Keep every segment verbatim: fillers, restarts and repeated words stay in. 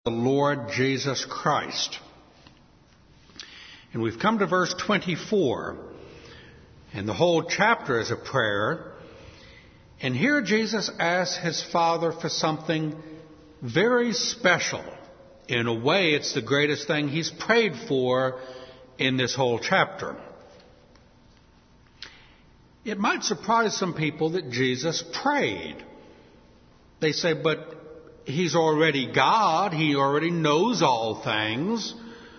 the Lord Jesus Christ. And we've come to verse twenty-four, and the whole chapter is a prayer. And here Jesus asks his Father for something very special. In a way, it's the greatest thing he's prayed for in this whole chapter. It might surprise some people that Jesus prayed. They say, but he's already God. He already knows all things.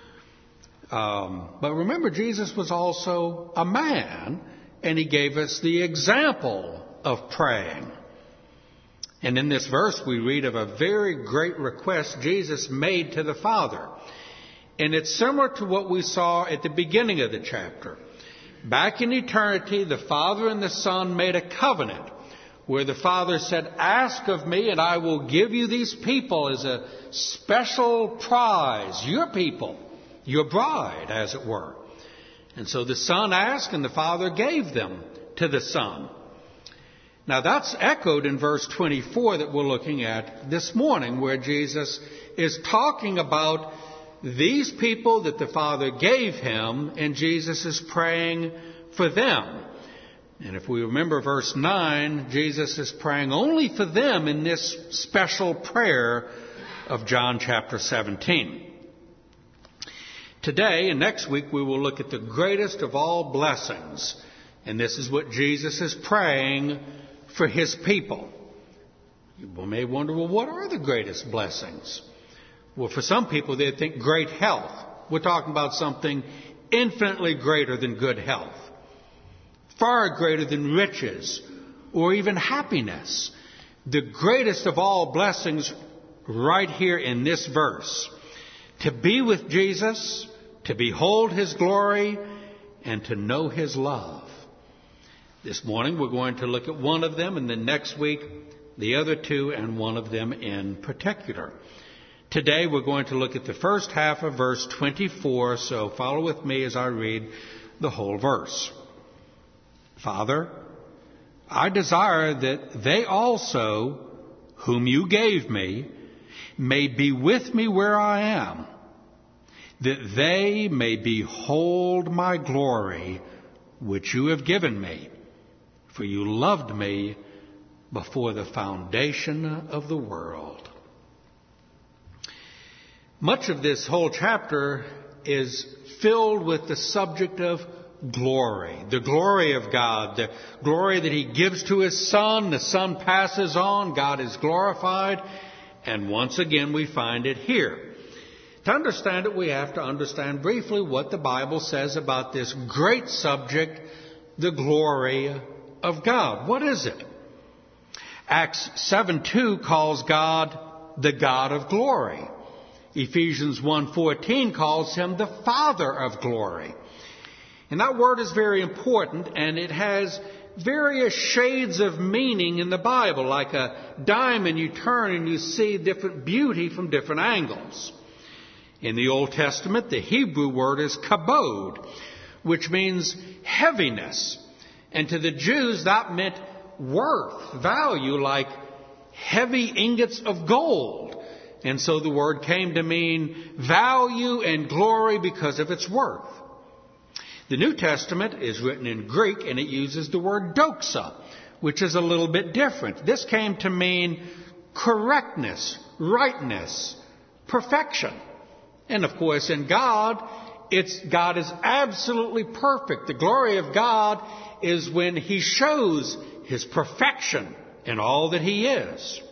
Um, but remember, Jesus was also a man, and he gave us the example of praying. And in this verse, we read of a very great request Jesus made to the Father. And it's similar to what we saw at the beginning of the chapter. Back in eternity, the Father and the Son made a covenant where the Father said, ask of me and I will give you these people as a special prize, your people, your bride, as it were. And so the Son asked and the Father gave them to the Son. Now that's echoed in verse twenty-four that we're looking at this morning, where Jesus is talking about these people that the Father gave him, and Jesus is praying for them. And if we remember verse nine, Jesus is praying only for them in this special prayer of John chapter seventeen. Today and next week we will look at the greatest of all blessings. And this is what Jesus is praying for his people. You may wonder, well, what are the greatest blessings? Well, for some people, they think great health. We're talking about something infinitely greater than good health, far greater than riches or even happiness. The greatest of all blessings right here in this verse: to be with Jesus, to behold his glory, and to know his love. This morning we're going to look at one of them, and then next week the other two, and one of them in particular. Today we're going to look at the first half of verse twenty-four, so follow with me as I read the whole verse. Father, I desire that they also, whom you gave me, may be with me where I am, that they may behold my glory, which you have given me. For you loved me before the foundation of the world. Much of this whole chapter is filled with the subject of glory. The glory of God. The glory that he gives to his Son. The Son passes on. God is glorified. And once again we find it here. To understand it, we have to understand briefly what the Bible says about this great subject, the glory of God. What is it? Acts seven two calls God the God of glory. Ephesians one fourteen calls him the Father of glory. And that word is very important, and it has various shades of meaning in the Bible. Like a diamond, you turn and you see different beauty from different angles. In the Old Testament, the Hebrew word is kabod, which means heaviness. And to the Jews, that meant worth, value, like heavy ingots of gold. And so the word came to mean value and glory because of its worth. The New Testament is written in Greek, and it uses the word doxa, which is a little bit different. This came to mean correctness, rightness, perfection. And of course, in God, it's God is absolutely perfect. The glory of God is when he shows his perfection in all that he is.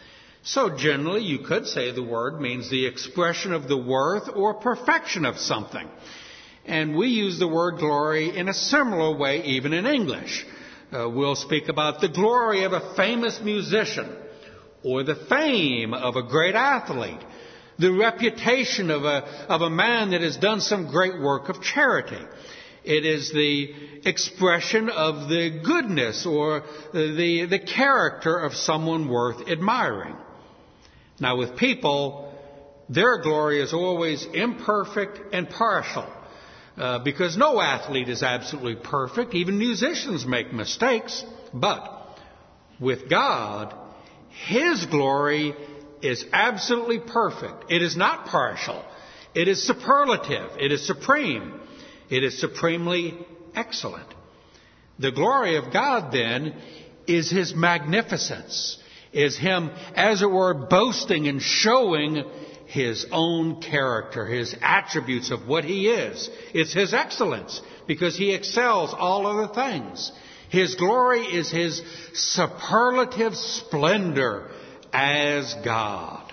So generally, you could say the word means the expression of the worth or perfection of something. And we use the word glory in a similar way even in English. Uh, we'll speak about the glory of a famous musician, or the fame of a great athlete, the reputation of a, of a man that has done some great work of charity. It is the expression of the goodness or the, the character of someone worth admiring. Now with people, their glory is always imperfect and partial. Uh, because no athlete is absolutely perfect. Even musicians make mistakes. But with God, his glory is absolutely perfect. It is not partial. It is superlative. It is supreme. It is supremely excellent. The glory of God, then, is His magnificence, is Him, as it were, boasting and showing His own character, His attributes of what He is. It's His excellence, because He excels all other things. His glory is His superlative splendor as God.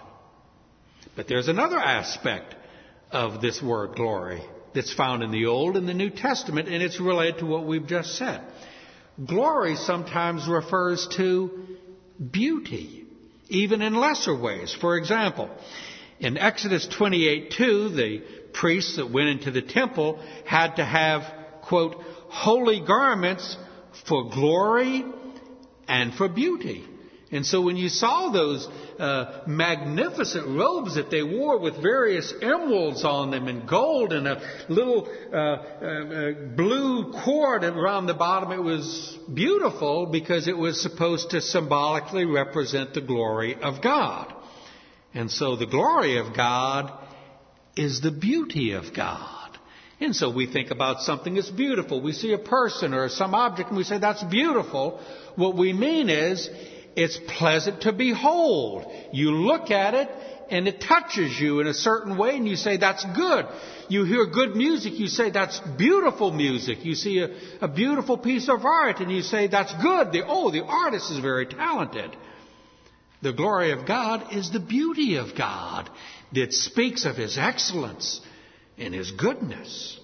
But there's another aspect of this word glory that's found in the Old and the New Testament, and it's related to what we've just said. Glory sometimes refers to beauty, even in lesser ways. For example, in Exodus twenty-eight two, the priests that went into the temple had to have, quote, holy garments for glory and for beauty. And so when you saw those uh, magnificent robes that they wore with various emeralds on them and gold and a little uh, uh, blue cord around the bottom, it was beautiful because it was supposed to symbolically represent the glory of God. And so the glory of God is the beauty of God. And so we think about something that's beautiful. We see a person or some object and we say, that's beautiful. What we mean is, it's pleasant to behold. You look at it and it touches you in a certain way and you say, that's good. You hear good music, you say, that's beautiful music. You see a, a beautiful piece of art and you say, that's good. The, oh, the artist is very talented. The glory of God is the beauty of God that speaks of His excellence and His goodness.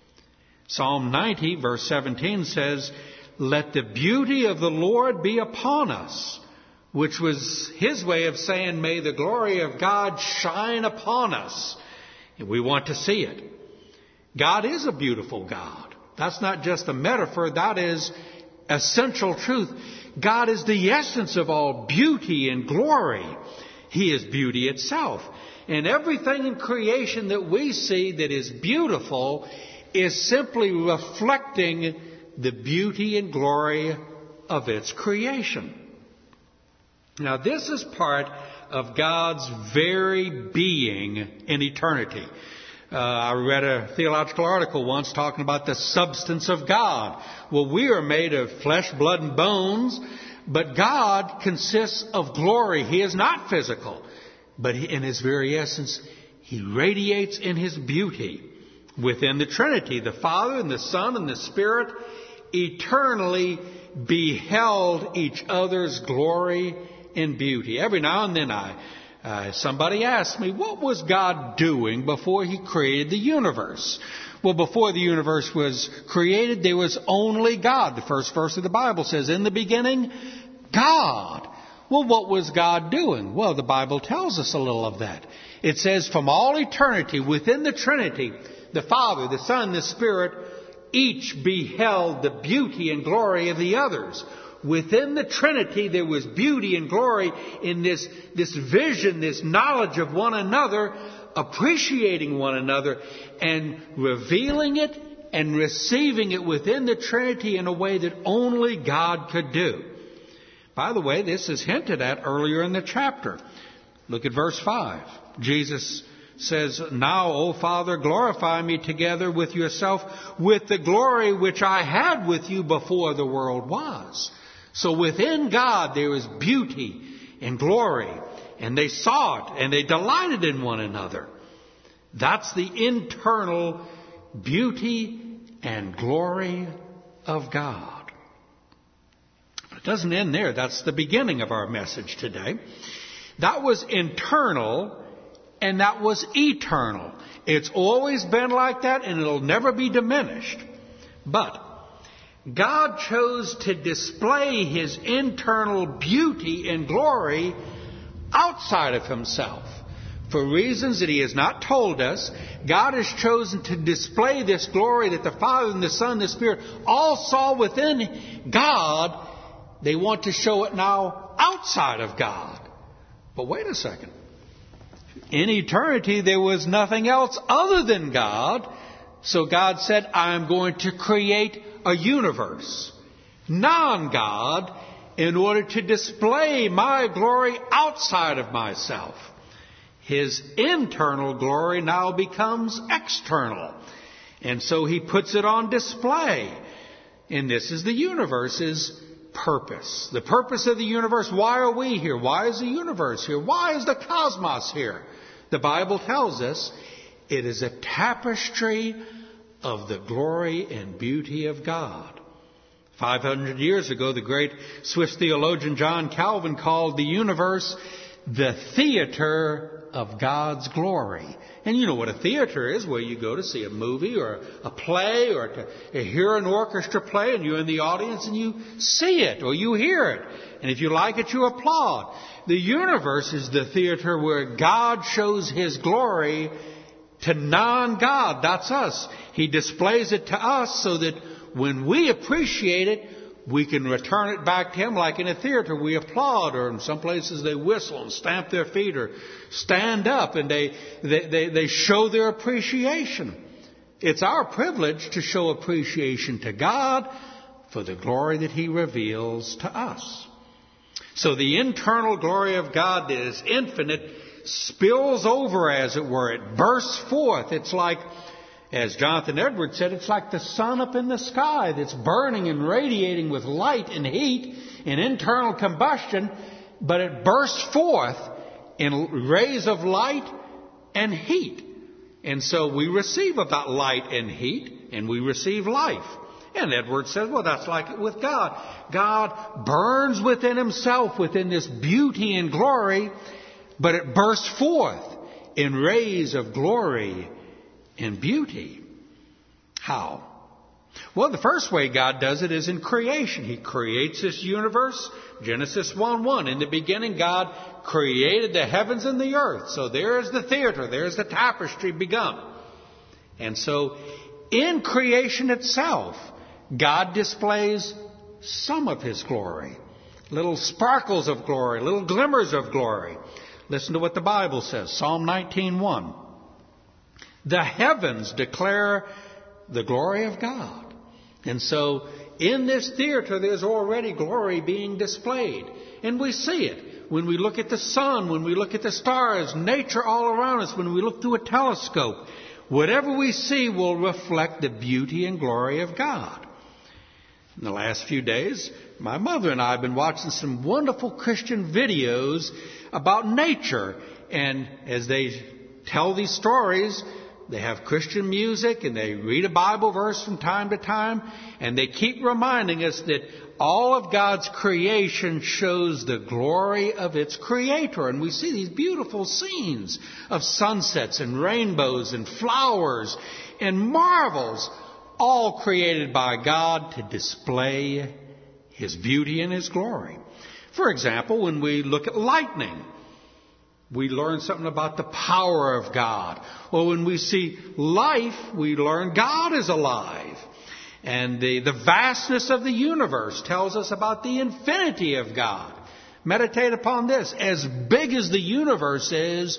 Psalm ninety, verse seventeen says, let the beauty of the Lord be upon us, which was His way of saying, may the glory of God shine upon us. And we want to see it. God is a beautiful God. That's not just a metaphor. That is essential truth. God is the essence of all beauty and glory. He is beauty itself. And everything in creation that we see that is beautiful is simply reflecting the beauty and glory of its creation. Now, this is part of God's very being in eternity. Uh, I read a theological article once talking about the substance of God. Well, we are made of flesh, blood, and bones, but God consists of glory. He is not physical, but in His very essence, He radiates in His beauty. Within the Trinity, the Father and the Son and the Spirit eternally beheld each other's glory and beauty. Every now and then I, uh, somebody asked me, what was God doing before He created the universe? Well, before the universe was created, there was only God. The first verse of the Bible says, in the beginning, God. Well, what was God doing? Well, the Bible tells us a little of that. It says, from all eternity, within the Trinity, the Father, the Son, the Spirit, each beheld the beauty and glory of the others. Within the Trinity, there was beauty and glory in this, this vision, this knowledge of one another, appreciating one another, and revealing it and receiving it within the Trinity in a way that only God could do. By the way, this is hinted at earlier in the chapter. Look at verse five. Jesus says, now, O Father, glorify me together with yourself with the glory which I had with you before the world was. So within God there is beauty and glory, and they saw it and they delighted in one another. That's the internal beauty and glory of God. But it doesn't end there. That's the beginning of our message today. That was internal. And that was eternal. It's always been like that, and it'll never be diminished. But God chose to display His internal beauty and glory outside of Himself. For reasons that He has not told us, God has chosen to display this glory that the Father and the Son and the Spirit all saw within God. They want to show it now outside of God. But wait a second. In eternity, there was nothing else other than God. So God said, I'm going to create a universe, non-God, in order to display my glory outside of myself. His internal glory now becomes external. And so he puts it on display. And this is the universe's purpose. The purpose of the universe. Why are we here? Why is the universe here? Why is the cosmos here? The Bible tells us it is a tapestry of the glory and beauty of God. Five hundred years ago, the great Swiss theologian John Calvin called the universe the theater of God's glory. And you know what a theater is, where you go to see a movie or a play or to hear an orchestra play, and you're in the audience and you see it or you hear it. And if you like it, you applaud. The universe is the theater where God shows His glory to non-God. That's us. He displays it to us so that when we appreciate it, we can return it back to Him. Like in a theater, we applaud, or in some places they whistle and stamp their feet or stand up, and they, they, they, they show their appreciation. It's our privilege to show appreciation to God for the glory that He reveals to us. So the internal glory of God that is infinite spills over, as it were. It bursts forth. It's like, as Jonathan Edwards said, it's like the sun up in the sky that's burning and radiating with light and heat and internal combustion, but it bursts forth in rays of light and heat. And so we receive of that light and heat, and we receive life. And Edwards says, well, that's like it with God. God burns within Himself, within this beauty and glory, but it bursts forth in rays of glory and beauty. How? Well, the first way God does it is in creation. He creates this universe. Genesis one one. In the beginning, God created the heavens and the earth. So there's the theater. There's the tapestry begun. And so in creation itself, God displays some of His glory. Little sparkles of glory, little glimmers of glory. Listen to what the Bible says. Psalm nineteen one. The heavens declare the glory of God. And so in this theater, there's already glory being displayed. And we see it when we look at the sun, when we look at the stars, nature all around us, when we look through a telescope. Whatever we see will reflect the beauty and glory of God. In the last few days, my mother and I have been watching some wonderful Christian videos about nature. And as they tell these stories, they have Christian music and they read a Bible verse from time to time. And they keep reminding us that all of God's creation shows the glory of its Creator. And we see these beautiful scenes of sunsets and rainbows and flowers and marvels, all created by God to display His beauty and His glory. For example, when we look at lightning, we learn something about the power of God. Or when we see life, we learn God is alive. And the, the vastness of the universe tells us about the infinity of God. Meditate upon this. As big as the universe is,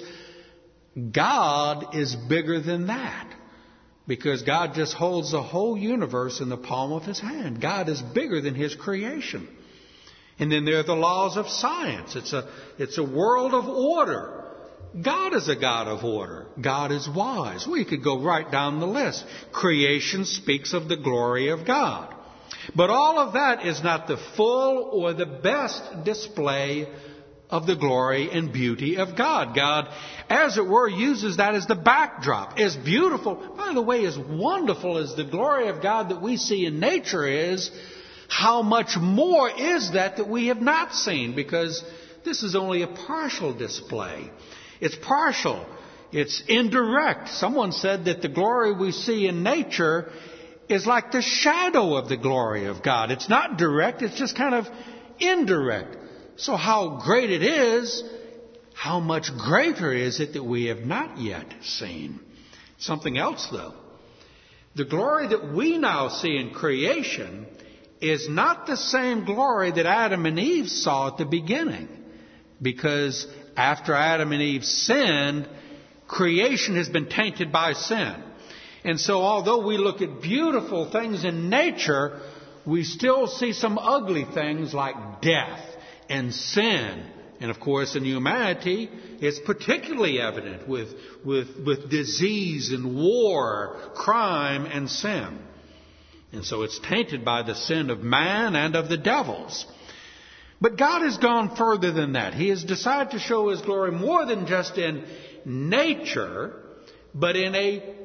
God is bigger than that. Because God just holds the whole universe in the palm of His hand. God is bigger than His creation. And then there are the laws of science. It's a, it's a world of order. God is a God of order. God is wise. We could go right down the list. Creation speaks of the glory of God. But all of that is not the full or the best display of the glory and beauty of God. God, as it were, uses that as the backdrop. As beautiful, by the way, as wonderful as the glory of God that we see in nature is, how much more is that that we have not seen? Because this is only a partial display. It's partial. It's indirect. Someone said that the glory we see in nature is like the shadow of the glory of God. It's not direct. It's just kind of indirect. So how great it is, how much greater is it that we have not yet seen? Something else, though. The glory that we now see in creation is not the same glory that Adam and Eve saw at the beginning. Because after Adam and Eve sinned, creation has been tainted by sin. And so although we look at beautiful things in nature, we still see some ugly things like death and sin. And of course, in humanity, it's particularly evident with, with, with disease and war, crime and sin. And so it's tainted by the sin of man and of the devils. But God has gone further than that. He has decided to show His glory more than just in nature, but in a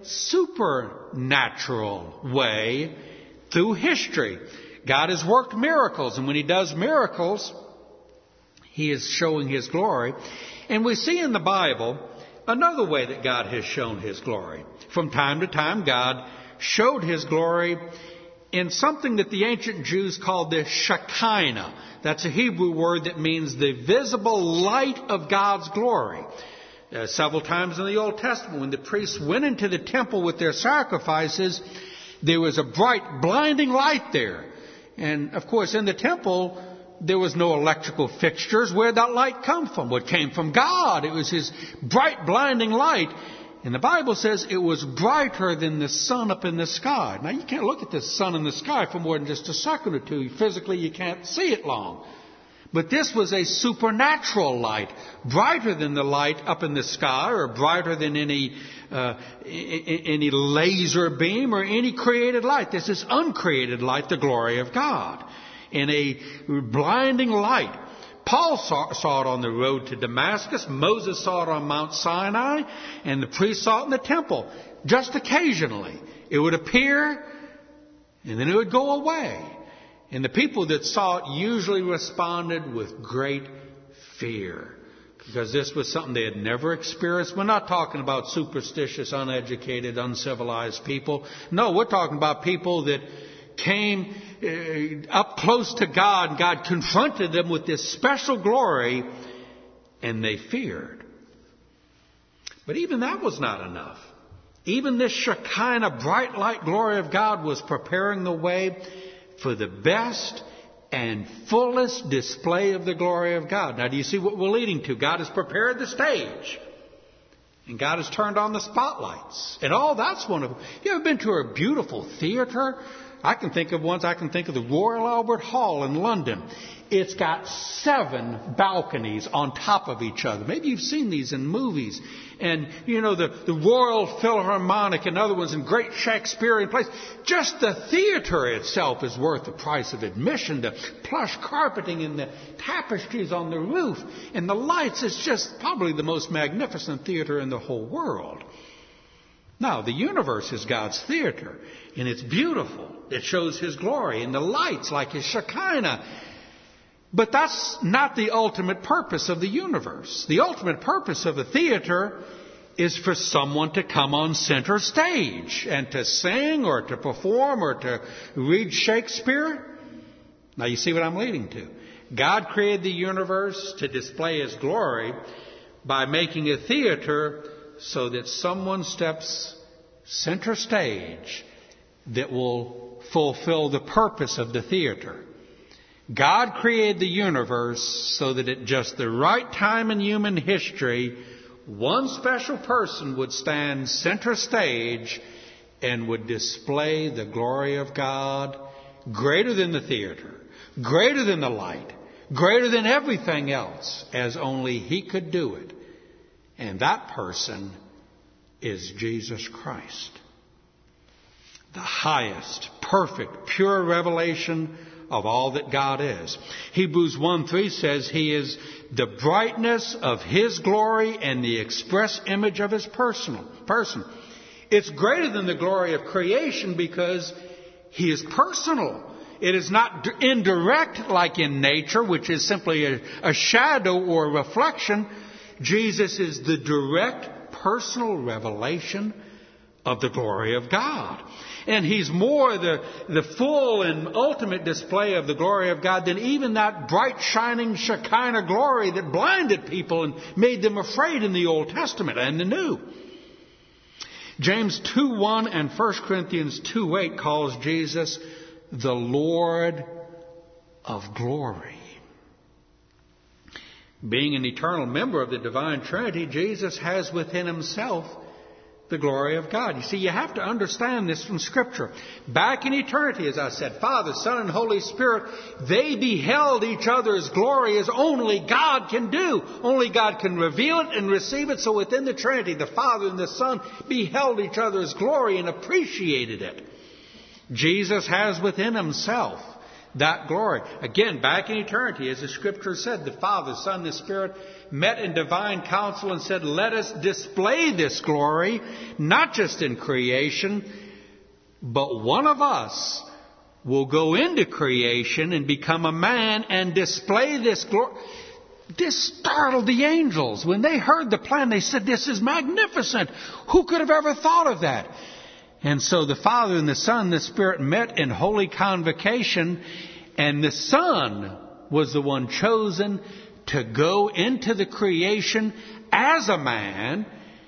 supernatural way through history. God has worked miracles, and when He does miracles, He is showing His glory. And we see in the Bible another way that God has shown His glory. From time to time, God showed His glory in something that the ancient Jews called the Shekinah. That's a Hebrew word that means the visible light of God's glory. Uh, several times in the Old Testament, when the priests went into the temple with their sacrifices, there was a bright, blinding light there. And, of course, in the temple, there was no electrical fixtures. Where'd that light come from? Well, it came from God. It was His bright, blinding light. And the Bible says it was brighter than the sun up in the sky. Now, you can't look at the sun in the sky for more than just a second or two. Physically, you can't see it long. But this was a supernatural light, brighter than the light up in the sky, or brighter than any uh, any laser beam or any created light. This is uncreated light, the glory of God, in a blinding light. Paul saw, saw it on the road to Damascus. Moses saw it on Mount Sinai, and the priests saw it in the temple. Just occasionally, it would appear, and then it would go away. And the people that saw it usually responded with great fear, because this was something they had never experienced. We're not talking about superstitious, uneducated, uncivilized people. No, we're talking about people that came uh, up close to God, and God confronted them with this special glory, and they feared. But even that was not enough. Even this Shekinah, bright light glory of God was preparing the way for the best and fullest display of the glory of God. Now, do you see what we're leading to? God has prepared the stage, and God has turned on the spotlights, and all that's wonderful. You ever been to a beautiful theater? I can think of ones. I can think of the Royal Albert Hall in London. It's got seven balconies on top of each other. Maybe you've seen these in movies. And, you know, the, the Royal Philharmonic and other ones in great Shakespearean plays. Just the theater itself is worth the price of admission. The plush carpeting and the tapestries on the roof and the lights. It's just probably the most magnificent theater in the whole world. Now, the universe is God's theater, and it's beautiful. It shows His glory, and the lights like His Shekinah. But that's not the ultimate purpose of the universe. The ultimate purpose of a theater is for someone to come on center stage and to sing or to perform or to read Shakespeare. Now, you see what I'm leading to. God created the universe to display His glory by making a theater so that someone steps center stage that will fulfill the purpose of the theater. God created the universe so that at just the right time in human history, one special person would stand center stage and would display the glory of God greater than the theater, greater than the light, greater than everything else, as only He could do it. And that person is Jesus Christ. The highest, perfect, pure revelation of all that God is. Hebrews one three says He is the brightness of His glory and the express image of His personal person. It's greater than the glory of creation because He is personal. It is not indirect like in nature, which is simply a, a shadow or a reflection. Jesus is the direct personal revelation of the glory of God. And He's more the, the full and ultimate display of the glory of God than even that bright, shining Shekinah glory that blinded people and made them afraid in the Old Testament and the New. James two one and First Corinthians two eight calls Jesus the Lord of glory. Being an eternal member of the divine Trinity, Jesus has within Himself the glory of God. You see, you have to understand this from Scripture. Back in eternity, as I said, Father, Son, and Holy Spirit, they beheld each other's glory as only God can do. Only God can reveal it and receive it. So within the Trinity, the Father and the Son beheld each other's glory and appreciated it. Jesus has within himself that glory. Again, back in eternity, as the Scripture said, the Father, Son, and the Spirit met in divine council and said, let us display this glory, not just in creation, but one of us will go into creation and become a man and display this glory. This startled the angels. When they heard the plan, they said, this is magnificent. Who could have ever thought of that? And so the Father and the Son and the Spirit met in holy convocation, and the Son was the one chosen to go into the creation as a man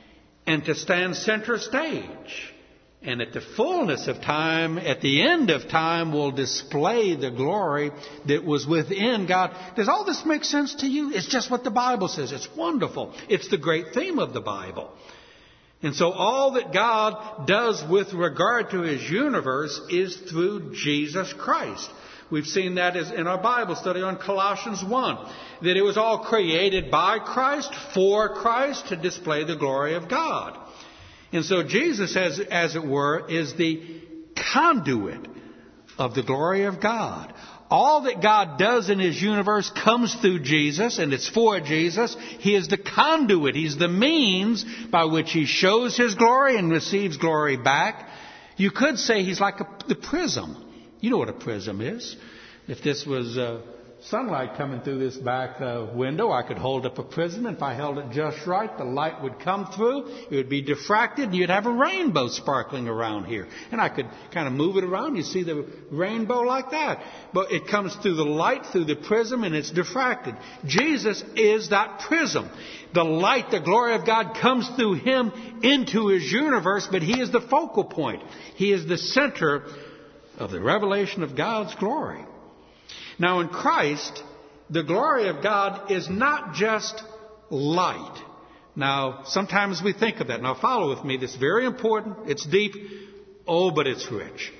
and to stand center stage. And at the fullness of time, at the end of time, will display the glory that was within God. Does all this make sense to you? It's just what the Bible says. It's wonderful. It's the great theme of the Bible. And so all that God does with regard to His universe is through Jesus Christ. We've seen that in our Bible study on Colossians one, that it was all created by Christ, for Christ, to display the glory of God. And so Jesus, as, as it were, is the conduit of the glory of God. All that God does in His universe comes through Jesus, and it's for Jesus. He is the conduit. He's the means by which He shows His glory and receives glory back. You could say He's like a, the prism. You know what a prism is. If this was uh, sunlight coming through this back uh, window, I could hold up a prism. And if I held it just right, the light would come through. It would be diffracted, and you'd have a rainbow sparkling around here. And I could kind of move it around. You see the rainbow like that. But it comes through the light, through the prism, and it's diffracted. Jesus is that prism. The light, the glory of God comes through Him into His universe, but He is the focal point. He is the center of the revelation of God's glory. Now in Christ, the glory of God is not just light. Now, sometimes we think of that. Now follow with me. This is very important. It's deep. Oh, but it's rich.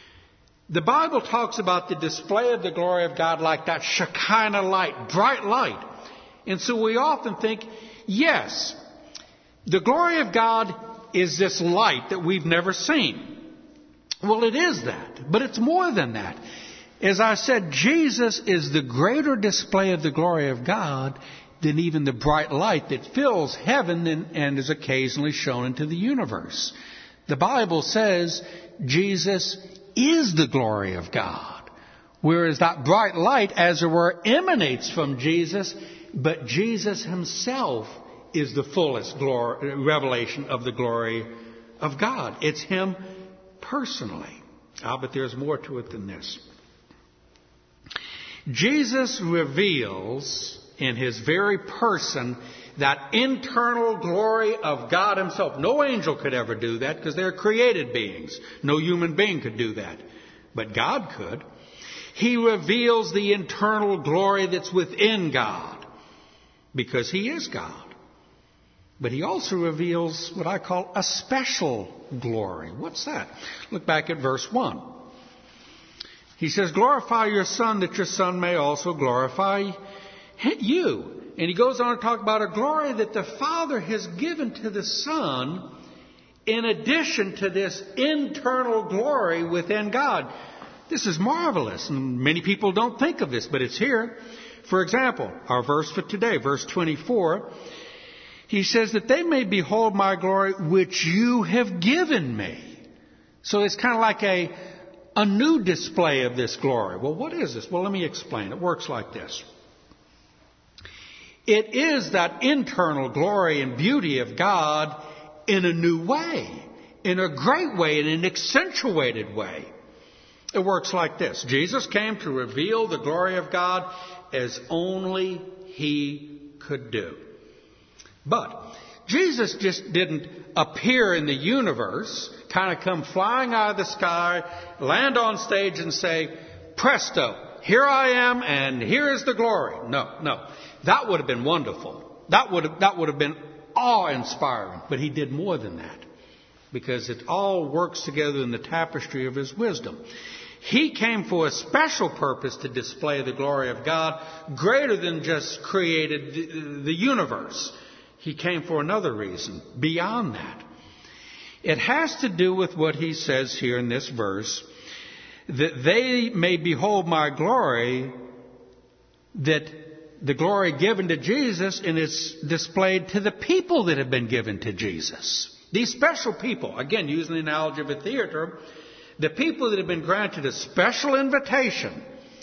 The Bible talks about the display of the glory of God like that Shekinah light, bright light. And so we often think, yes, the glory of God is this light that we've never seen. Well, it is that, but it's more than that. As I said, Jesus is the greater display of the glory of God than even the bright light that fills heaven and, and is occasionally shown into the universe. The Bible says Jesus is the glory of God, whereas that bright light, as it were, emanates from Jesus, but Jesus Himself is the fullest glory, revelation of the glory of God. It's Him personally. Ah, but there's more to it than this. Jesus reveals in His very person that internal glory of God Himself. No angel could ever do that because they're created beings. No human being could do that. But God could. He reveals the internal glory that's within God because He is God. But He also reveals what I call a special glory. What's that? Look back at verse one. He says, glorify your Son, that your Son may also glorify you. And He goes on to talk about a glory that the Father has given to the Son in addition to this internal glory within God. This is marvelous, and many people don't think of this, but it's here. For example, our verse for today, verse twenty-four, He says that they may behold my glory which you have given me. So it's kind of like a A new display of this glory. Well, what is this? Well, let me explain. It works like this. It is that internal glory and beauty of God in a new way, in a great way, in an accentuated way. It works like this. Jesus came to reveal the glory of God as only He could do. But Jesus just didn't appear in the universe, kind of come flying out of the sky, land on stage and say, presto, here I am and here is the glory. No, no. That would have been wonderful. That would have, that would have been awe-inspiring. But He did more than that. because it all works together in the tapestry of his wisdom. He came for a special purpose to display the glory of God, greater than just created the, the universe. He came for another reason, beyond that. It has to do with what he says here in this verse, that they may behold my glory, that the glory given to Jesus, and it's displayed to the people that have been given to Jesus. These special people, again, using the analogy of a theater, the people that have been granted a special invitation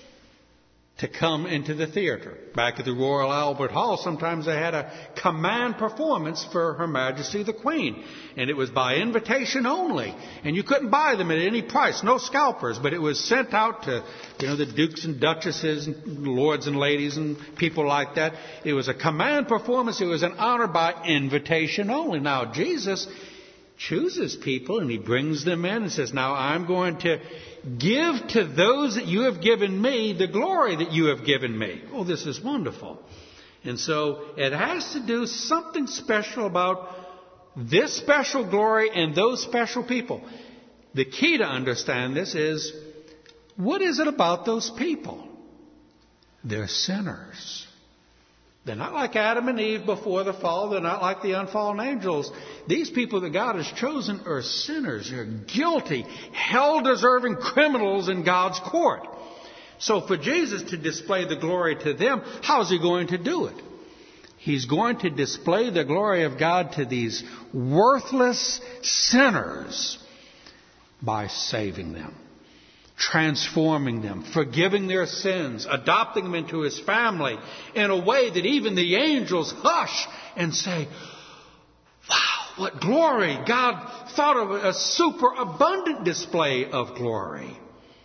to come into the theater. Back at the Royal Albert Hall, sometimes they had a command performance for Her Majesty the Queen. And it was by invitation only. And you couldn't buy them at any price, no scalpers. But it was sent out to, you know, the dukes and duchesses and lords and ladies and people like that. It was a command performance. It was an honor by invitation only. Now, Jesus chooses people and he brings them in and says, now I'm going to give to those that you have given me the glory that you have given me. Oh, this is wonderful. And so it has to do something special about this special glory and those special people. The key to understand this is, what is it about those people? They're sinners. They're not like Adam and Eve before the fall. They're not like the unfallen angels. These people that God has chosen are sinners. They're guilty, hell-deserving criminals in God's court. So for Jesus to display the glory to them, how is he going to do it? He's going to display the glory of God to these worthless sinners by saving them, transforming them, forgiving their sins, adopting them into his family in a way that even the angels hush and say, wow, what glory! God thought of a superabundant display of glory.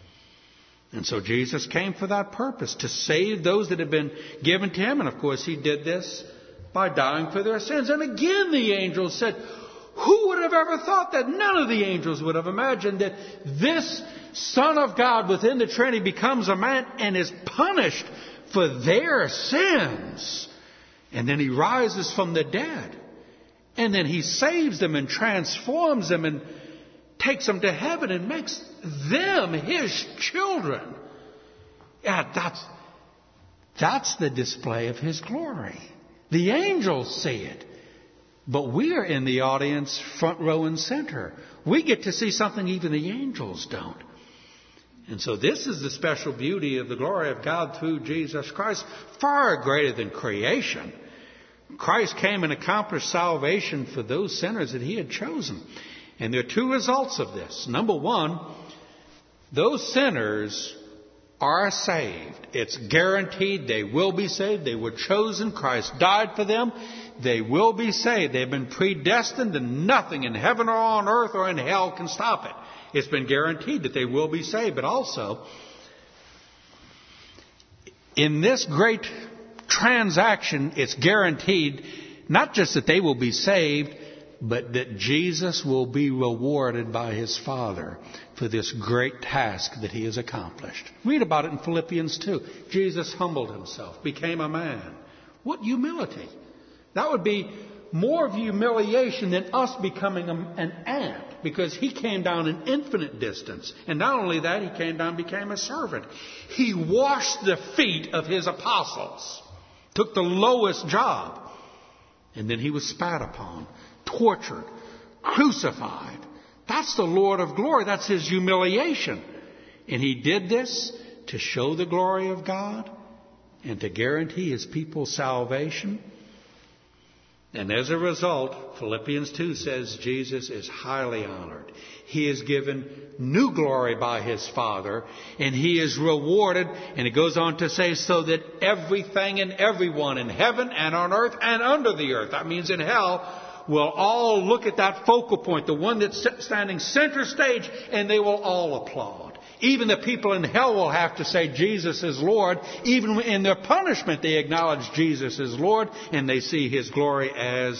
And so Jesus came for that purpose, to save those that had been given to him. And of course he did this by dying for their sins. And again the angels said, who would have ever thought that? None of the angels would have imagined that this Son of God within the Trinity becomes a man and is punished for their sins. And then he rises from the dead. And then he saves them and transforms them and takes them to heaven and makes them his children. Yeah, that's, that's the display of his glory. The angels see it. But we're in the audience, front row and center. We get to see something even the angels don't. And so this is the special beauty of the glory of God through Jesus Christ, far greater than creation. Christ came and accomplished salvation for those sinners that he had chosen. And there are two results of this. Number one, those sinners are saved. It's guaranteed they will be saved. They were chosen. Christ died for them. They will be saved. They've been predestined, and nothing in heaven or on earth or in hell can stop it. It's been guaranteed that they will be saved. But also, in this great transaction, it's guaranteed not just that they will be saved, but that Jesus will be rewarded by his Father for this great task that he has accomplished. Read about it in Philippians two. Jesus humbled himself, became a man. What humility! That would be more of humiliation than us becoming a, an ant, because he came down an infinite distance. And not only that, he came down and became a servant. He washed the feet of his apostles, took the lowest job, and then he was spat upon, tortured, crucified. That's the Lord of glory. That's his humiliation. And he did this to show the glory of God and to guarantee his people's salvation. And as a result, Philippians two says Jesus is highly honored. He is given new glory by his Father, and he is rewarded. And it goes on to say, so that everything and everyone in heaven and on earth and under the earth, that means in hell, will all look at that focal point, the one that's standing center stage, and they will all applaud. Even the people in hell will have to say Jesus is Lord. Even in their punishment, they acknowledge Jesus is Lord, and they see his glory as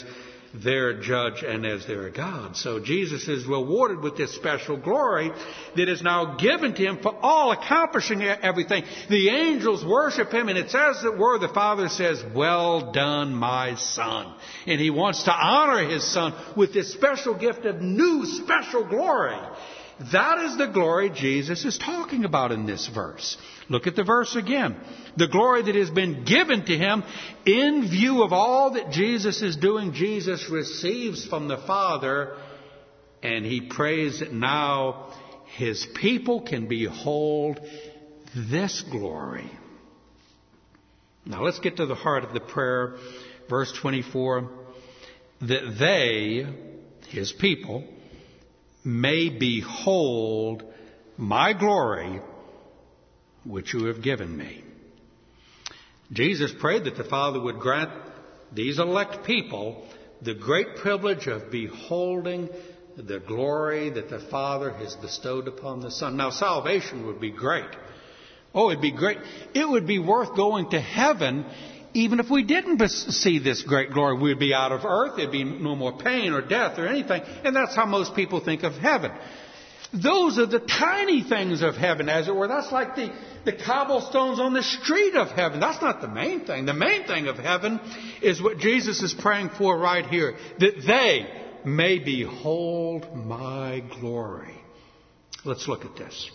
their judge and as their God. So Jesus is rewarded with this special glory that is now given to him for all accomplishing everything. The angels worship him, and it's as it were the Father says, "Well done, my Son." And he wants to honor his Son with this special gift of new special glory. That is the glory Jesus is talking about in this verse. Look at the verse again. The glory that has been given to him in view of all that Jesus is doing, Jesus receives from the Father, and he prays that now his people can behold this glory. Now let's get to the heart of the prayer. Verse twenty-four, that they, his people, may behold my glory, which you have given me. Jesus prayed that the Father would grant these elect people the great privilege of beholding the glory that the Father has bestowed upon the Son. Now, salvation would be great. Oh, it'd be great. It would be worth going to heaven even if we didn't see this great glory. We'd be out of earth. There'd be no more pain or death or anything. And that's how most people think of heaven. Those are the tiny things of heaven, as it were. That's like the, the cobblestones on the street of heaven. That's not the main thing. The main thing of heaven is what Jesus is praying for right here, that they may behold my glory. Let's look at this.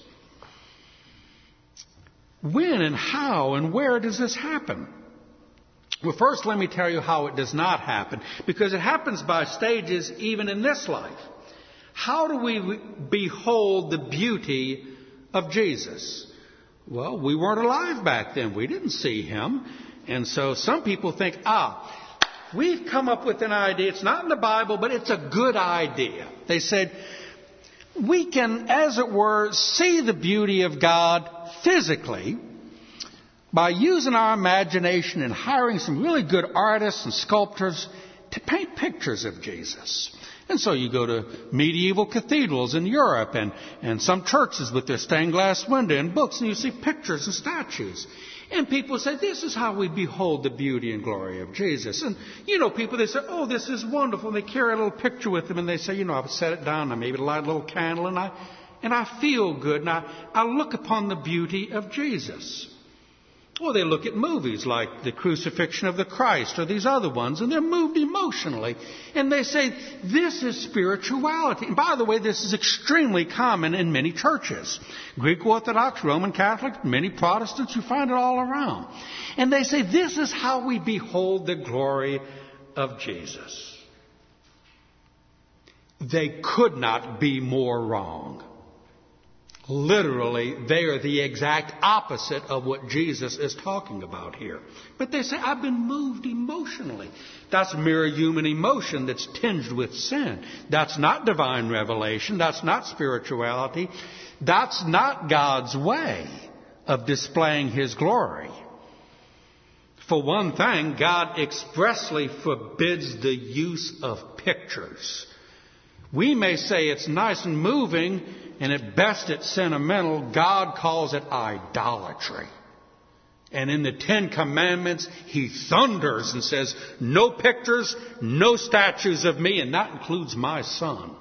When and how and where does this happen? Well, first let me tell you how it does not happen, because it happens by stages even in this life. How do we behold the beauty of Jesus? Well, we weren't alive back then. We didn't see him. And so some people think, ah, we've come up with an idea. It's not in the Bible, but it's a good idea. They said, we can, as it were, see the beauty of God physically by using our imagination and hiring some really good artists and sculptors to paint pictures of Jesus. And so you go to medieval cathedrals in Europe and, and some churches with their stained glass window and books, and you see pictures and statues. And people say, this is how we behold the beauty and glory of Jesus. And, you know, people, they say, oh, this is wonderful. And they carry a little picture with them, and they say, you know, I've set it down, and maybe light a little candle, and I, and I feel good, and I, I look upon the beauty of Jesus. Or they look at movies like The Crucifixion of the Christ or these other ones, and they're moved emotionally. And they say, this is spirituality. And by the way, this is extremely common in many churches. Greek Orthodox, Roman Catholic, many Protestants, you find it all around. And they say, this is how we behold the glory of Jesus. They could not be more wrong. Literally, they are the exact opposite of what Jesus is talking about here. But they say, I've been moved emotionally. That's mere human emotion that's tinged with sin. That's not divine revelation. That's not spirituality. That's not God's way of displaying his glory. For one thing, God expressly forbids the use of pictures. We may say it's nice and moving, and at best it's sentimental. God calls it idolatry. And in the Ten Commandments, he thunders and says, no pictures, no statues of me, and that includes my Son.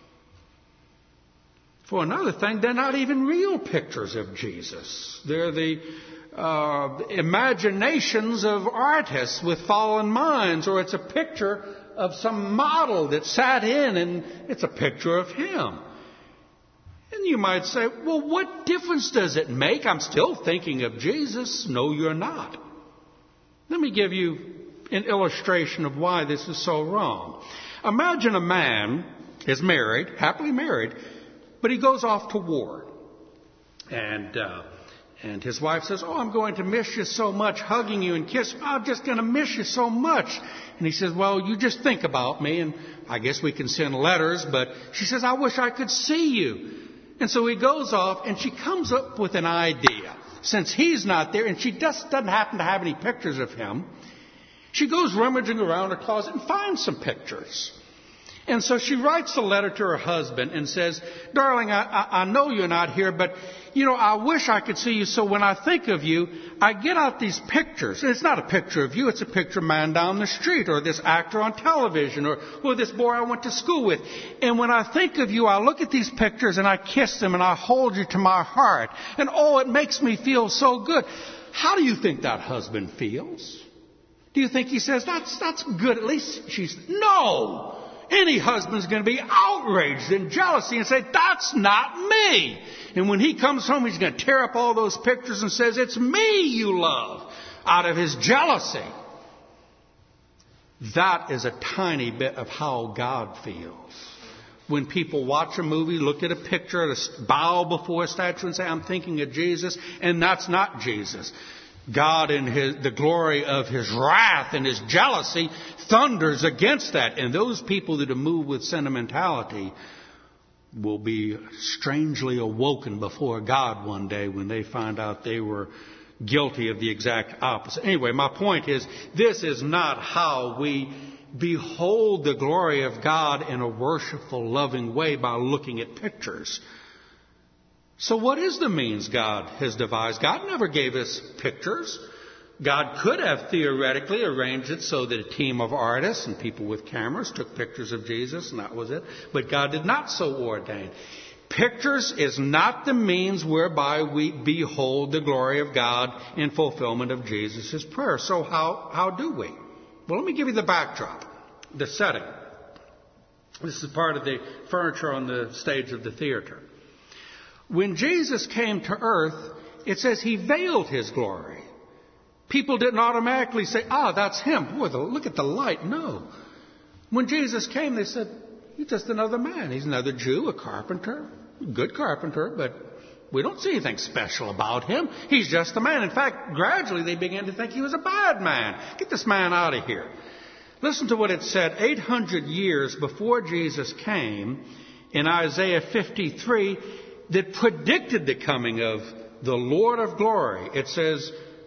For another thing, they're not even real pictures of Jesus. They're the uh, imaginations of artists with fallen minds, or it's a picture of some model that sat in, and it's a picture of him. And you might say, well, what difference does it make? I'm still thinking of Jesus. No, you're not. Let me give you an illustration of why this is so wrong. Imagine a man is married, happily married, but he goes off to war. And uh, and his wife says, oh, I'm going to miss you so much, hugging you and kissing you. I'm just going to miss you so much. And he says, well, you just think about me, and I guess we can send letters. But she says, I wish I could see you. And so he goes off, and she comes up with an idea. Since he's not there, and she just doesn't happen to have any pictures of him, she goes rummaging around her closet and finds some pictures. And so she writes a letter to her husband and says, darling, I, I, I know you're not here, but, you know, I wish I could see you. So when I think of you, I get out these pictures. And it's not a picture of you. It's a picture of a man down the street or this actor on television or, or this boy I went to school with. And when I think of you, I look at these pictures and I kiss them and I hold you to my heart. And oh, it makes me feel so good. How do you think that husband feels? Do you think he says, that's, that's good? At least she's, no! Any husband's going to be outraged and jealousy and say, that's not me. And when he comes home, he's going to tear up all those pictures and says, it's me you love, out of his jealousy. That is a tiny bit of how God feels. When people watch a movie, look at a picture, bow before a statue and say, I'm thinking of Jesus, and that's not Jesus. God in his, the glory of his wrath and his jealousy thunders against that. And those people that are moved with sentimentality will be strangely awoken before God one day when they find out they were guilty of the exact opposite. Anyway, my point is, this is not how we behold the glory of God in a worshipful, loving way by looking at pictures. So what is the means God has devised? God never gave us pictures. God could have theoretically arranged it so that a team of artists and people with cameras took pictures of Jesus, and that was it. But God did not so ordain. Pictures is not the means whereby we behold the glory of God in fulfillment of Jesus' prayer. So how, how do we? Well, let me give you the backdrop, the setting. This is part of the furniture on the stage of the theater. When Jesus came to earth, it says he veiled his glory. People didn't automatically say, ah, that's him. Boy, the, look at the light. No. When Jesus came, they said, he's just another man. He's another Jew, a carpenter, good carpenter, but we don't see anything special about him. He's just a man. In fact, gradually they began to think he was a bad man. Get this man out of here. Listen to what it said eight hundred years before Jesus came in Isaiah fifty-three that predicted the coming of the Lord of glory. It says,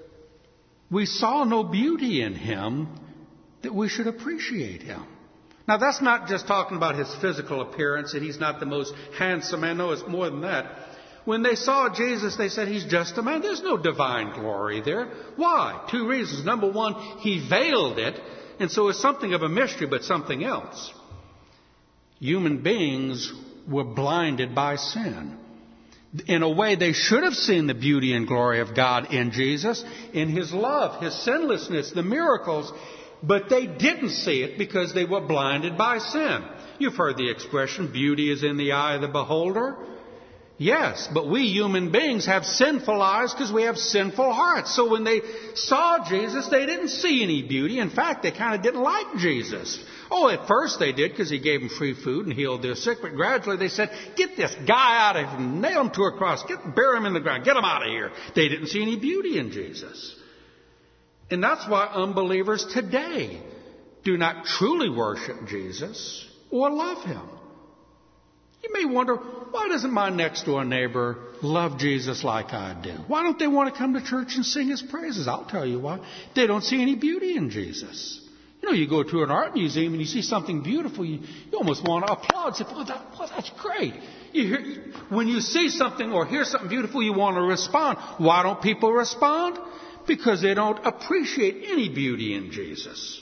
we saw no beauty in him that we should appreciate him. Now, that's not just talking about his physical appearance, and he's not the most handsome man. No, it's more than that. When they saw Jesus, they said, he's just a man. There's no divine glory there. Why? Two reasons. Number one, he veiled it, and so it's something of a mystery, but something else. Human beings were blinded by sin. In a way, they should have seen the beauty and glory of God in Jesus, in his love, his sinlessness, the miracles, but they didn't see it because they were blinded by sin. You've heard the expression, beauty is in the eye of the beholder. Yes, but we human beings have sinful eyes because we have sinful hearts. So when they saw Jesus, they didn't see any beauty. In fact, they kind of didn't like Jesus. Oh, at first they did because he gave them free food and healed their sick. But gradually they said, get this guy out of here, nail him to a cross, get, bury him in the ground, get him out of here. They didn't see any beauty in Jesus. And that's why unbelievers today do not truly worship Jesus or love him. You may wonder, why doesn't my next door neighbor love Jesus like I do? Why don't they want to come to church and sing his praises? I'll tell you why. They don't see any beauty in Jesus. You know, you go to an art museum and you see something beautiful, you, you almost want to applaud. Say, oh, that, oh, that's great. You hear, when you see something or hear something beautiful, you want to respond. Why don't people respond? Because they don't appreciate any beauty in Jesus.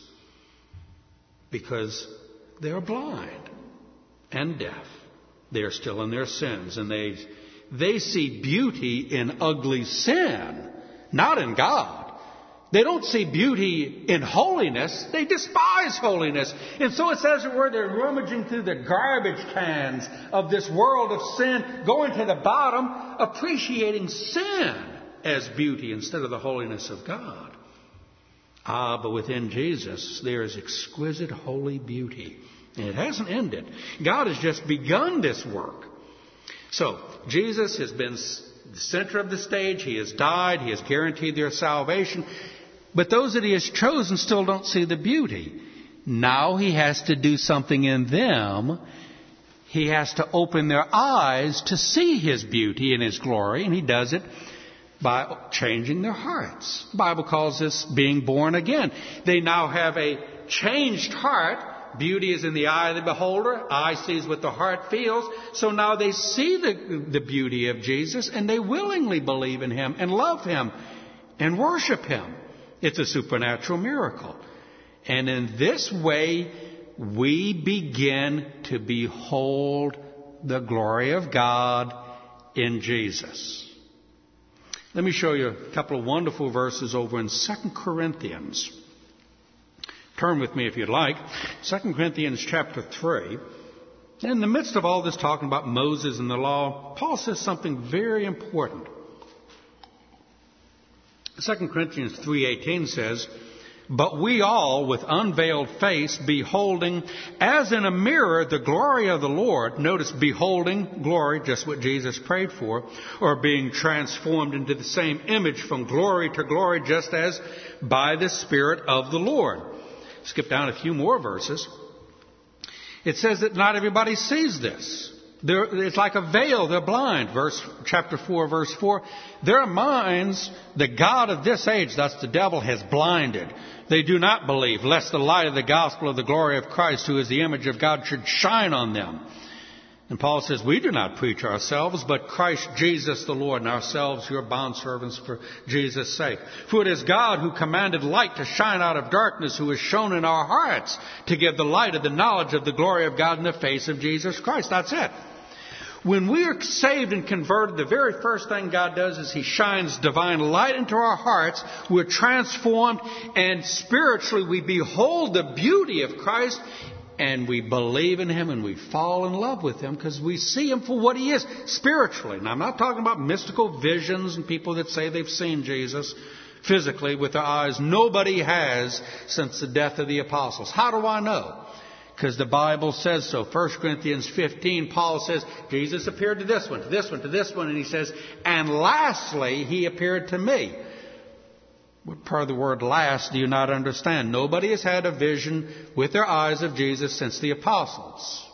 Because they're blind and deaf. They're still in their sins. And they, they see beauty in ugly sin, not in God. They don't see beauty in holiness. They despise holiness. And so it's as it were, they're rummaging through the garbage cans of this world of sin, going to the bottom, appreciating sin as beauty instead of the holiness of God. Ah, but within Jesus, there is exquisite holy beauty. And it hasn't ended. God has just begun this work. So, Jesus has been the center of the stage. He has died. He has guaranteed their salvation. But those that he has chosen still don't see the beauty. Now he has to do something in them. He has to open their eyes to see his beauty and his glory. And he does it by changing their hearts. The Bible calls this being born again. They now have a changed heart Beauty is in the eye of the beholder. Eye sees what the heart feels. So now they see the, the beauty of Jesus, and they willingly believe in Him and love Him and worship Him. It's a supernatural miracle. And in this way, we begin to behold the glory of God in Jesus. Let me show you a couple of wonderful verses over in Second Corinthians. Turn with me if you'd like. Second Corinthians chapter three. In the midst of all this talking about Moses and the law, Paul says something very important. Second Corinthians three eighteen says, "But we all, with unveiled face, beholding as in a mirror the glory of the Lord," notice beholding glory, just what Jesus prayed for, "or being transformed into the same image from glory to glory, just as by the Spirit of the Lord." Skip down a few more verses. It says that not everybody sees this. They're, it's like a veil. They're blind. Verse, chapter four, verse four. "Their minds, the God of this age," that's the devil, "has blinded. They do not believe, lest the light of the gospel of the glory of Christ, who is the image of God, should shine on them." And Paul says, "We do not preach ourselves, but Christ Jesus the Lord, and ourselves your bondservants for Jesus' sake. For it is God who commanded light to shine out of darkness, who has shone in our hearts to give the light of the knowledge of the glory of God in the face of Jesus Christ." That's it. When we are saved and converted, the very first thing God does is He shines divine light into our hearts. We're transformed, and spiritually we behold the beauty of Christ, and we believe in Him, and we fall in love with Him because we see Him for what He is spiritually. Now, I'm not talking about mystical visions and people that say they've seen Jesus physically with their eyes. Nobody has since the death of the apostles. How do I know? Because the Bible says so. First Corinthians fifteen, Paul says, Jesus appeared to this one, to this one, to this one. And he says, "And lastly, He appeared to me." What part of the word last do you not understand? Nobody has had a vision with their eyes of Jesus since the apostles.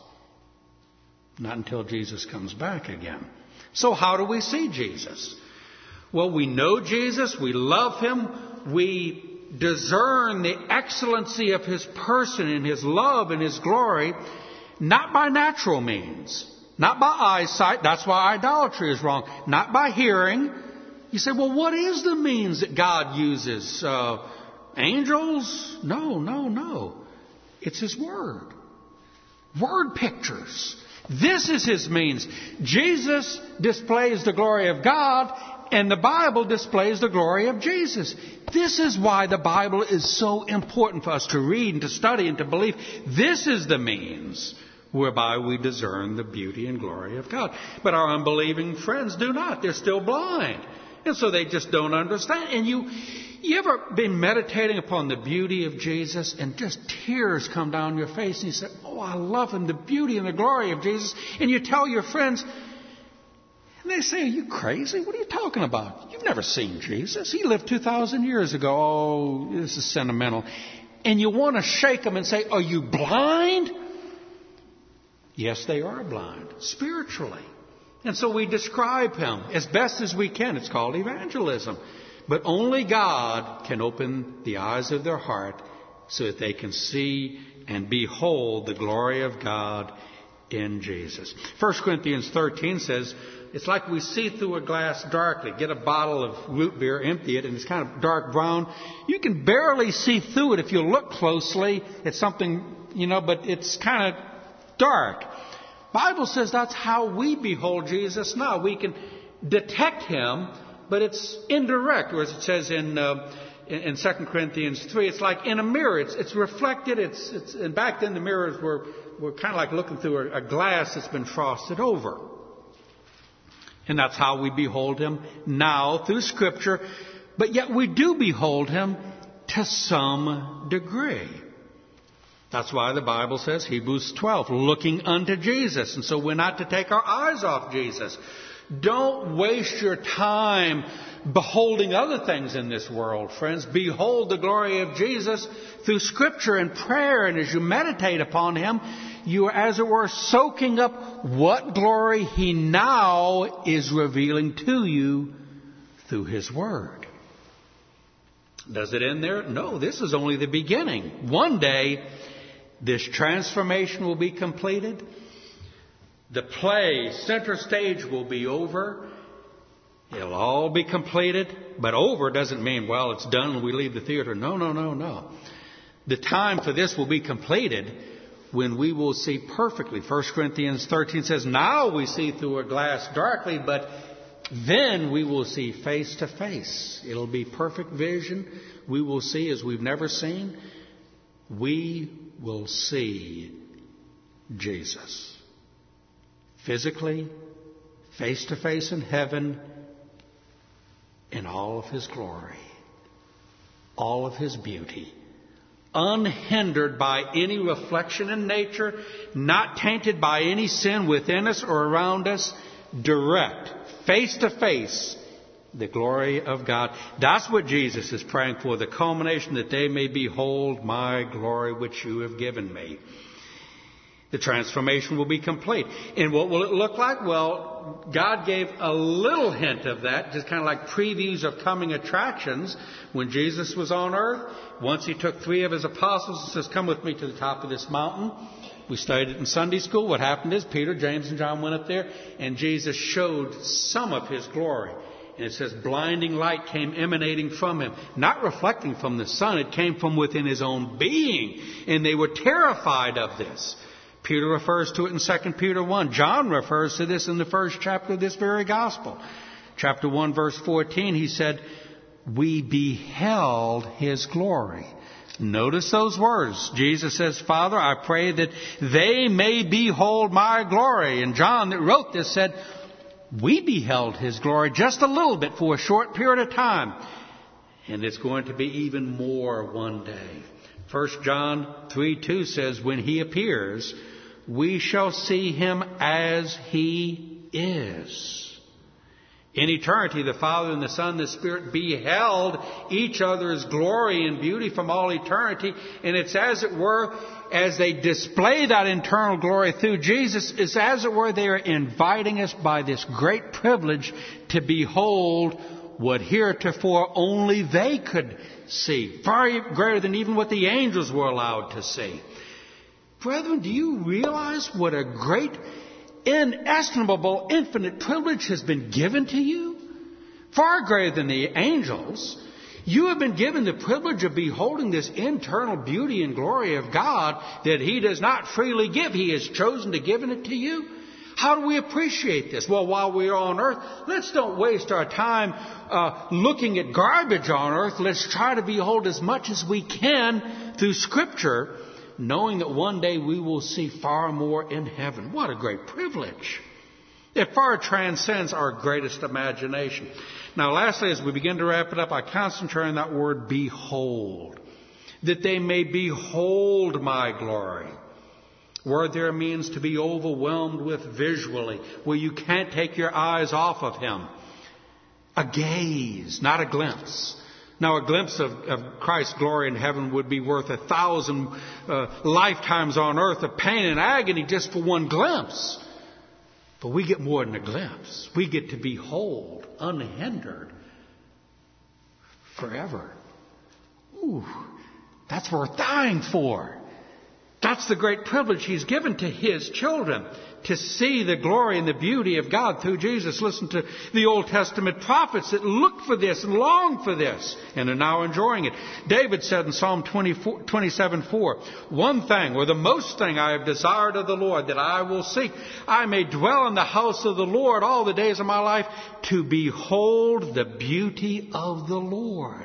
Not until Jesus comes back again. So how do we see Jesus? Well, we know Jesus. We love Him. We discern the excellency of His person and His love and His glory, not by natural means, not by eyesight. That's why idolatry is wrong. Not by hearing. You say, well, what is the means that God uses? Uh, angels? No, no, no. It's His Word. Word pictures. This is His means. Jesus displays the glory of God, and the Bible displays the glory of Jesus. This is why the Bible is so important for us to read and to study and to believe. This is the means whereby we discern the beauty and glory of God. But our unbelieving friends do not. They're still blind. And so they just don't understand. And you, you ever been meditating upon the beauty of Jesus and just tears come down your face and you say, "Oh, I love Him, the beauty and the glory of Jesus." And you tell your friends, and they say, "Are you crazy? What are you talking about? You've never seen Jesus. He lived two thousand years ago. Oh, this is sentimental." And you want to shake them and say, "Are you blind?" Yes, they are blind, spiritually. And so we describe Him as best as we can. It's called evangelism. But only God can open the eyes of their heart so that they can see and behold the glory of God in Jesus. First Corinthians thirteen says, it's like we see through a glass darkly. Get a bottle of root beer, empty it, and it's kind of dark brown. You can barely see through it if you look closely. It's something, you know, but it's kind of dark. Bible says that's how we behold Jesus now. We can detect Him, but it's indirect, or as it says in uh, in, in Second Corinthians three, it's like in a mirror. It's it's reflected. It's it's and back then the mirrors were were kind of like looking through a, a glass that's been frosted over. And that's how we behold Him now through Scripture. But yet we do behold Him to some degree. That's why the Bible says, Hebrews twelve, looking unto Jesus. And so we're not to take our eyes off Jesus. Don't waste your time beholding other things in this world, friends. Behold the glory of Jesus through Scripture and prayer. And as you meditate upon Him, you are, as it were, soaking up what glory He now is revealing to you through His Word. Does it end there? No, this is only the beginning. One day, This transformation will be completed. The play, center stage, will be over. It'll all be completed. But over doesn't mean, well, it's done and we leave the theater. No, no, no, no. The time for this will be completed when we will see perfectly. First Corinthians thirteen says, now we see through a glass darkly, but then we will see face to face. It'll be perfect vision. We will see as we've never seen. We will see Jesus. Physically, face to face in heaven, in all of His glory, all of His beauty, unhindered by any reflection in nature, not tainted by any sin within us or around us, direct, face to face, the glory of God. That's what Jesus is praying for, the culmination, that they may behold my glory which you have given me. The transformation will be complete. And what will it look like? Well, God gave a little hint of that, just kind of like previews of coming attractions when Jesus was on earth. Once He took three of His apostles and says, come with me to the top of this mountain. We studied it in Sunday school. What happened is Peter, James, and John went up there, and Jesus showed some of His glory. And it says blinding light came emanating from Him, not reflecting from the sun. It came from within His own being. And they were terrified of this. Peter refers to it in Second Peter one. John refers to this in the first chapter of this very gospel. Chapter one, verse fourteen, he said, we beheld His glory. Notice those words. Jesus says, Father, I pray that they may behold my glory. And John that wrote this said, we beheld His glory just a little bit for a short period of time. And it's going to be even more one day. First John three two says, when He appears, we shall see Him as He is. In eternity, the Father and the Son and the Spirit beheld each other's glory and beauty from all eternity. And it's as it were, as they display that internal glory through Jesus, it's as it were they are inviting us by this great privilege to behold what heretofore only they could see. Far greater than even what the angels were allowed to see. Brethren, do you realize what a great, inestimable, infinite privilege has been given to you? Far greater than the angels. You have been given the privilege of beholding this internal beauty and glory of God that He does not freely give. He has chosen to give it to you. How do we appreciate this? Well, while we're on earth, let's don't waste our time uh, looking at garbage on earth. Let's try to behold as much as we can through Scripture, knowing that one day we will see far more in heaven. What a great privilege. It far transcends our greatest imagination. Now, lastly, as we begin to wrap it up, I concentrate on that word behold. That they may behold my glory. Word there means to be overwhelmed with visually, where you can't take your eyes off of Him. A gaze, not a glimpse. Now, a glimpse of, of Christ's glory in heaven would be worth a thousand uh, lifetimes on earth of pain and agony just for one glimpse. But we get more than a glimpse. We get to behold unhindered forever. Ooh, that's worth dying for. That's the great privilege He's given to His children, to see the glory and the beauty of God through Jesus. Listen to the Old Testament prophets that looked for this and longed for this and are now enjoying it. David said in Psalm twenty-seven four, one thing, or the most thing I have desired of the Lord that I will seek, I may dwell in the house of the Lord all the days of my life, to behold the beauty of the Lord.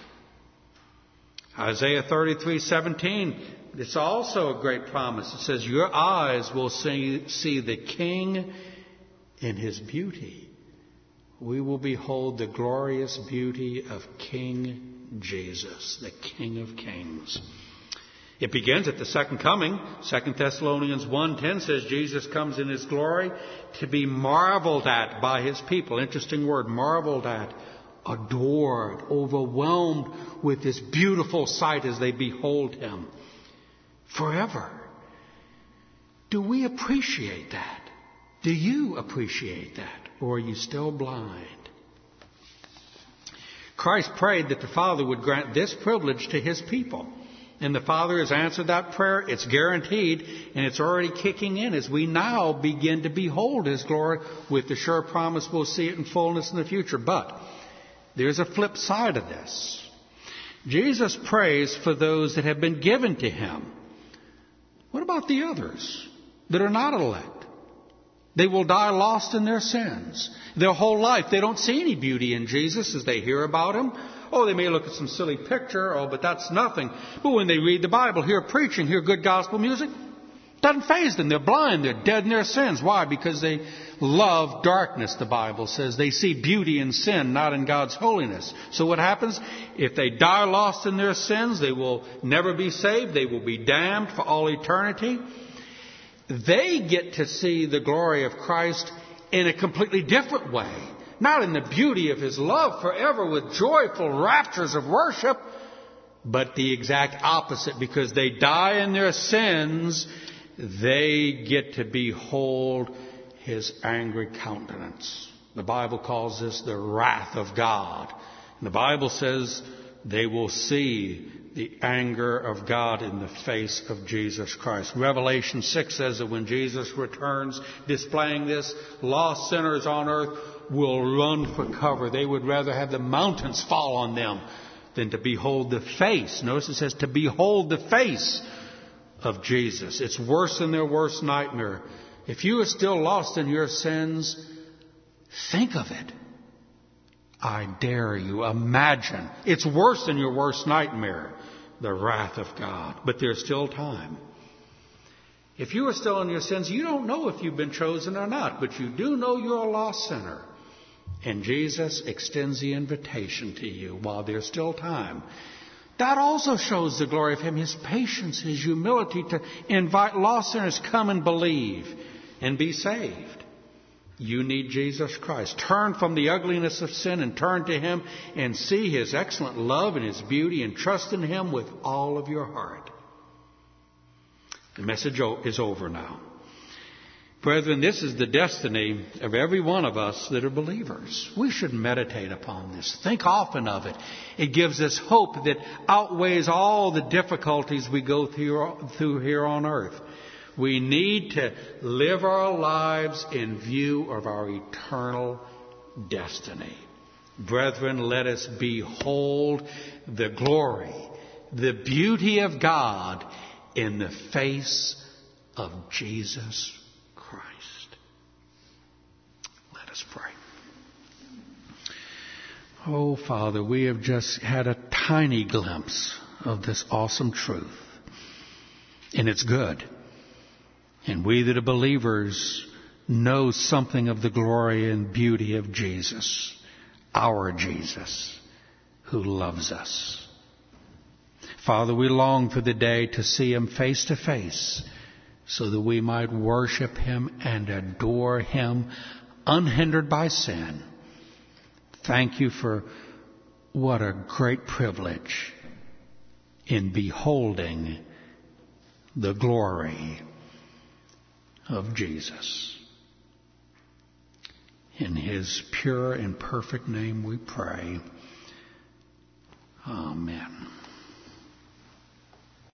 Isaiah thirty-three seventeen, it's also a great promise. It says, your eyes will see, see the King in His beauty. We will behold the glorious beauty of King Jesus, the King of Kings. It begins at the second coming. Second Thessalonians one ten says Jesus comes in His glory to be marveled at by His people. Interesting word, marveled at. Adored, overwhelmed with this beautiful sight as they behold Him. Forever. Do we appreciate that? Do you appreciate that? Or are you still blind? Christ prayed that the Father would grant this privilege to His people. And the Father has answered that prayer. It's guaranteed, and it's already kicking in as we now begin to behold His glory with the sure promise we'll see it in fullness in the future. But there's a flip side of this. Jesus prays for those that have been given to Him. What about the others that are not elect? They will die lost in their sins. Their whole life, they don't see any beauty in Jesus as they hear about Him. Oh, they may look at some silly picture. Oh, but that's nothing. But when they read the Bible, hear preaching, hear good gospel music, doesn't faze them. They're blind. They're dead in their sins. Why? Because they love darkness, the Bible says. They see beauty in sin, not in God's holiness. So what happens? If they die lost in their sins, they will never be saved. They will be damned for all eternity. They get to see the glory of Christ in a completely different way. Not in the beauty of His love forever with joyful raptures of worship, but the exact opposite. Because they die in their sins, they get to behold His angry countenance. The Bible calls this the wrath of God. And the Bible says they will see the anger of God in the face of Jesus Christ. Revelation six says that when Jesus returns, displaying this, lost sinners on earth will run for cover. They would rather have the mountains fall on them than to behold the face. Notice it says to behold the face of Jesus. It's worse than their worst nightmare. If you are still lost in your sins, think of it. I dare you, imagine. It's worse than your worst nightmare, the wrath of God. But there's still time. If you are still in your sins, you don't know if you've been chosen or not, but you do know you're a lost sinner. And Jesus extends the invitation to you while there's still time. That also shows the glory of Him, His patience, His humility to invite lost sinners, come and believe and be saved. You need Jesus Christ. Turn from the ugliness of sin and turn to Him and see His excellent love and His beauty and trust in Him with all of your heart. The message is over now. Brethren, this is the destiny of every one of us that are believers. We should meditate upon this. Think often of it. It gives us hope that outweighs all the difficulties we go through here on earth. We need to live our lives in view of our eternal destiny. Brethren, let us behold the glory, the beauty of God in the face of Jesus Christ. Let us pray. Oh, Father, we have just had a tiny glimpse of this awesome truth. And it's good. And we that are believers know something of the glory and beauty of Jesus, our Jesus, who loves us. Father, we long for the day to see Him face to face so that we might worship Him and adore Him unhindered by sin. Thank You for what a great privilege in beholding the glory of Jesus. In His pure and perfect name we pray. Amen.